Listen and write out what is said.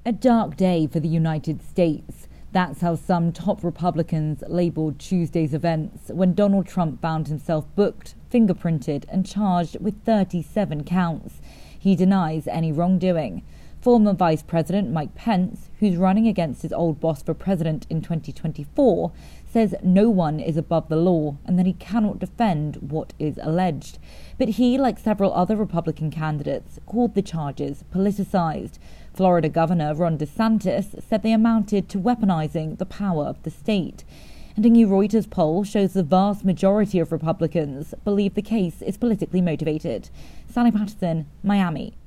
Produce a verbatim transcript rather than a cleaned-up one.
A dark day for the United States. That's how some top Republicans labeled Tuesday's events when Donald Trump found himself booked, fingerprinted, and charged with thirty-seven counts. He denies any wrongdoing. Former Vice President Mike Pence, who's running against his old boss for president in twenty twenty-four, says no one is above the law and that he cannot defend what is alleged. But he, like several other Republican candidates, called the charges politicized. Florida Governor Ron DeSantis said they amounted to weaponizing the power of the state. And a new Reuters poll shows the vast majority of Republicans believe the case is politically motivated. Sally Patterson, Miami.